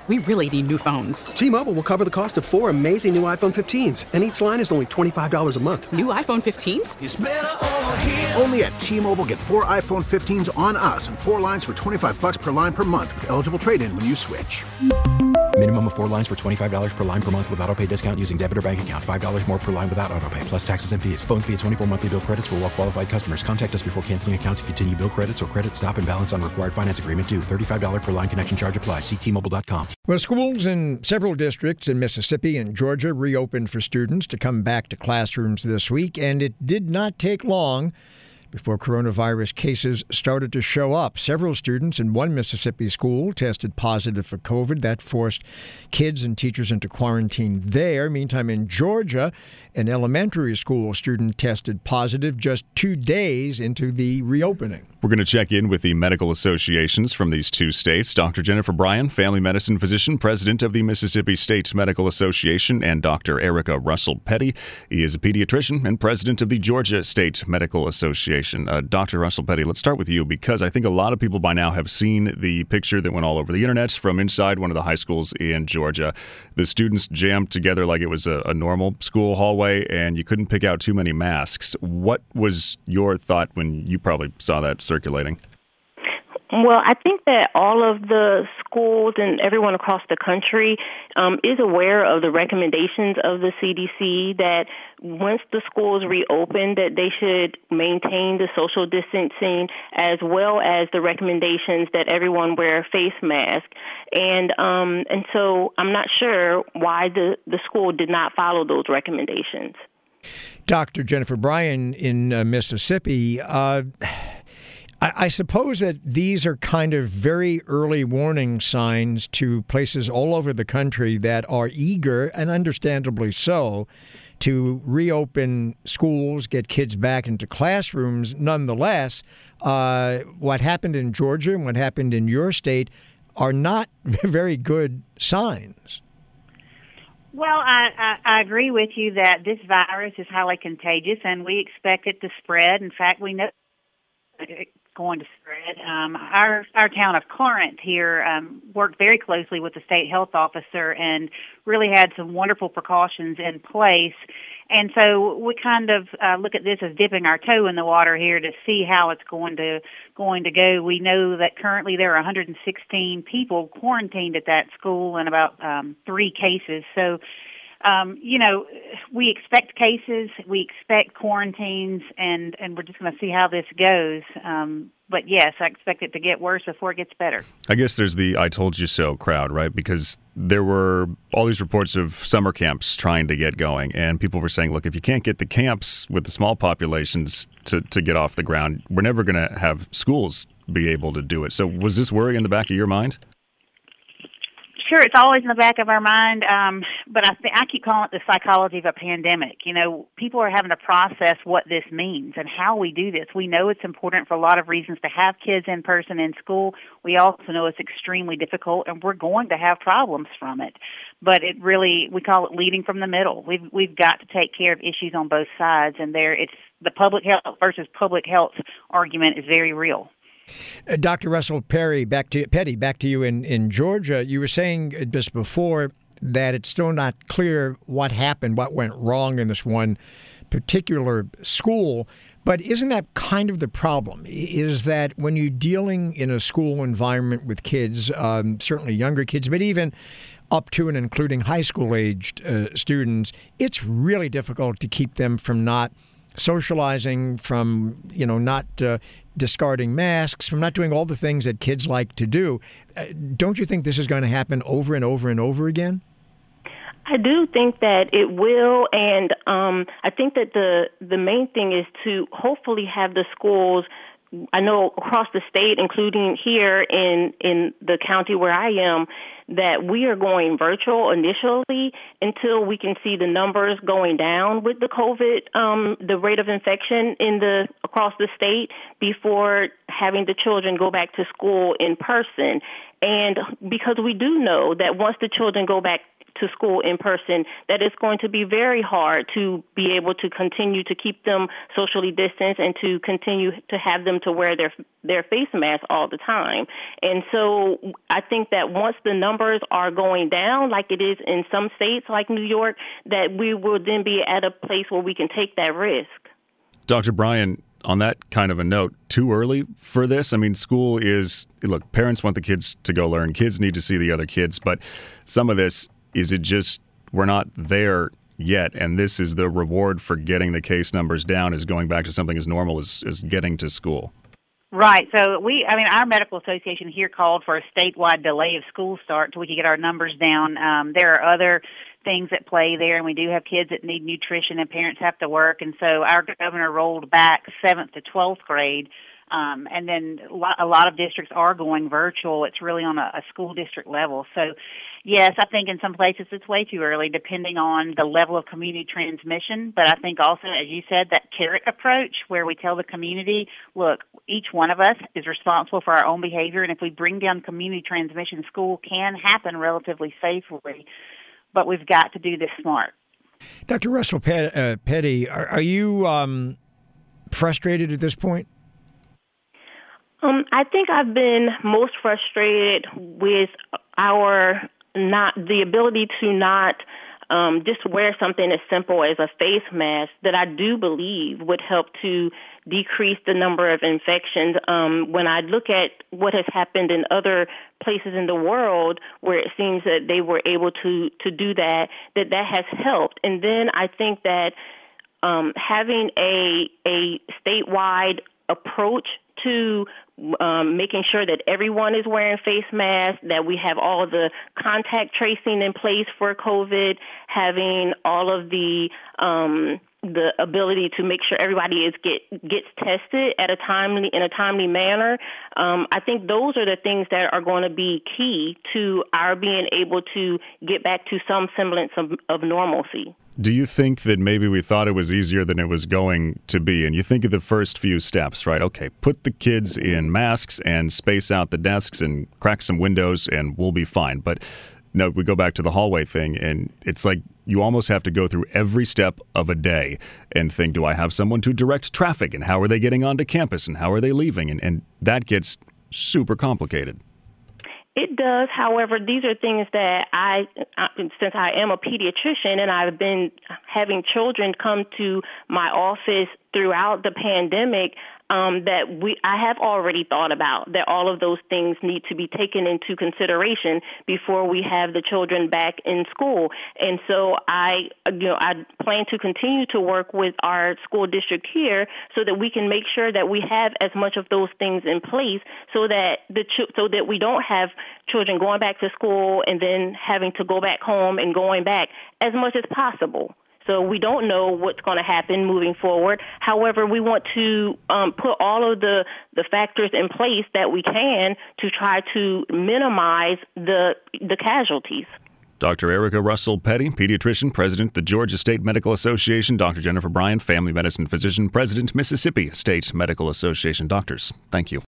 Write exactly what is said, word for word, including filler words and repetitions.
We really need new phones. T-Mobile will cover the cost of four amazing new iPhone fifteens, and each line is only twenty-five dollars a month. New iPhone fifteens? It's better over here. Only at T-Mobile, get four iPhone fifteens on us and four lines for twenty-five dollars per line per month with eligible trade-in when you switch. Minimum of four lines for twenty-five dollars per line per month with autopay discount using debit or bank account. five dollars more per line without autopay, plus taxes and fees. Phone fee at twenty-four monthly bill credits for well qualified customers. Contact us before canceling account to continue bill credits or credit stop and balance on required finance agreement due. thirty-five dollars per line connection charge applies. See T Mobile dot com. Well, schools in several districts in Mississippi and Georgia reopened for students to come back to classrooms this week, and it did not take long before coronavirus cases started to show up. Several students in one Mississippi school tested positive for COVID. That forced kids and teachers into quarantine there. Meantime, in Georgia, an elementary school student tested positive just two days into the reopening. We're going to check in with the medical associations from these two states. Doctor Jennifer Bryan, family medicine physician, president of the Mississippi State Medical Association, and Doctor Erica Russell Petty. He is a pediatrician and president of the Georgia State Medical Association. Uh, Doctor Russell Petty, let's start with you because I think a lot of people by now have seen the picture that went all over the internet from inside one of the high schools in Georgia. The students jammed together like it was a, a normal school hallway, and you couldn't pick out too many masks. What was your thought when you probably saw that circulating? Well, I think that all of the schools and everyone across the country um, is aware of the recommendations of the C D C that once the schools reopen, that they should maintain the social distancing as well as the recommendations that everyone wear a face mask. And um, and so I'm not sure why the, the school did not follow those recommendations. Doctor Jennifer Bryan in uh, Mississippi, uh I suppose that these are kind of very early warning signs to places all over the country that are eager, and understandably so, to reopen schools, get kids back into classrooms. Nonetheless, uh, what happened in Georgia and what happened in your state are not very good signs. Well, I, I, I agree with you that this virus is highly contagious, and we expect it to spread. In fact, we know it's going to spread. Um, our our town of Corinth here um, worked very closely with the state health officer and really had some wonderful precautions in place. And so we kind of uh, look at this as dipping our toe in the water here to see how it's going to going to go. We know that currently there are one hundred sixteen people quarantined at that school and about um, three cases. So, um, you know, we expect cases, we expect quarantines, and, and we're just going to see how this goes. Um, but yes, I expect it to get worse before it gets better. I guess there's the I told you so crowd, right? Because there were all these reports of summer camps trying to get going, and people were saying, look, if you can't get the camps with the small populations to, to get off the ground, we're never going to have schools be able to do it. So was this worry in the back of your mind? Sure, it's always in the back of our mind, um, but I think I keep calling it the psychology of a pandemic. You know, people are having to process what this means and how we do this. We know it's important for a lot of reasons to have kids in person in school. We also know it's extremely difficult, and we're going to have problems from it. But it really, we call it leading from the middle. We've we've got to take care of issues on both sides, and there, it's the public health versus public health argument is very real. Uh, Doctor Russell Perry, back to Petty, back to you in, in Georgia. You were saying just before that it's still not clear what happened, what went wrong in this one particular school. But isn't that kind of the problem? Is that when you're dealing in a school environment with kids, um, certainly younger kids, but even up to and including high school-aged uh, students, it's really difficult to keep them from not socializing, from, you know, not uh, discarding masks, from not doing all the things that kids like to do. Uh, don't you think this is going to happen over and over and over again? I do think that it will, and um, I think that the the main thing is to hopefully have the schools, I know across the state, including here in, in the county where I am, that we are going virtual initially until we can see the numbers going down with the COVID, um, the rate of infection in the across the state before having the children go back to school in person. And because we do know that once the children go back to school in person, that it's going to be very hard to be able to continue to keep them socially distanced and to continue to have them to wear their their face mask all the time. And so I think that once the numbers are going down, like it is in some states like New York, that we will then be at a place where we can take that risk. Doctor Bryan, on that kind of a note, too early for this? I mean, school is, look, parents want the kids to go learn. Kids need to see the other kids. But some of this, is it just we're not there yet, and this is the reward for getting the case numbers down, is going back to something as normal as, as getting to school? Right. So we, I mean, our medical association here called for a statewide delay of school start so we could get our numbers down. Um, there are other things at play there, and we do have kids that need nutrition and parents have to work. And so our governor rolled back seventh to twelfth grade. Um, and then a lot of districts are going virtual. It's really on a, a school district level. So, yes, I think in some places it's way too early, depending on the level of community transmission. But I think also, as you said, that carrot approach where we tell the community, look, each one of us is responsible for our own behavior, and if we bring down community transmission, school can happen relatively safely. But we've got to do this smart. Doctor Russell Pet- uh, Petty, are, are you um, frustrated at this point? Um, I think I've been most frustrated with our not the ability to not um, just wear something as simple as a face mask that I do believe would help to decrease the number of infections. Um, when I look at what has happened in other places in the world where it seems that they were able to, to do that, that that has helped. And then I think that um, having a a statewide approach to um, making sure that everyone is wearing face masks, that we have all of the contact tracing in place for COVID, having all of the um, the ability to make sure everybody is get gets tested at a timely in a timely manner. Um, I think those are the things that are going to be key to our being able to get back to some semblance of, of normalcy. Do you think that maybe we thought it was easier than it was going to be? And you think of the first few steps, right? Okay, put the kids in masks and space out the desks and crack some windows and we'll be fine. But no, we go back to the hallway thing, and it's like you almost have to go through every step of a day and think, do I have someone to direct traffic? And how are they getting onto campus? And how are they leaving? And, and that gets super complicated. It does. However, these are things that I, since I am a pediatrician and I've been having children come to my office throughout the pandemic, um, that we I have already thought about, that all of those things need to be taken into consideration before we have the children back in school. And so I, you know, I plan to continue to work with our school district here so that we can make sure that we have as much of those things in place so that the ch- so that we don't have children going back to school and then having to go back home and going back as much as possible. So we don't know what's going to happen moving forward. However, we want to um, put all of the, the factors in place that we can to try to minimize the the casualties. Doctor Erica Russell Petty, pediatrician, president, the Georgia State Medical Association. Doctor Jennifer Bryan, family medicine physician, president, Mississippi State Medical Association. Doctors, thank you.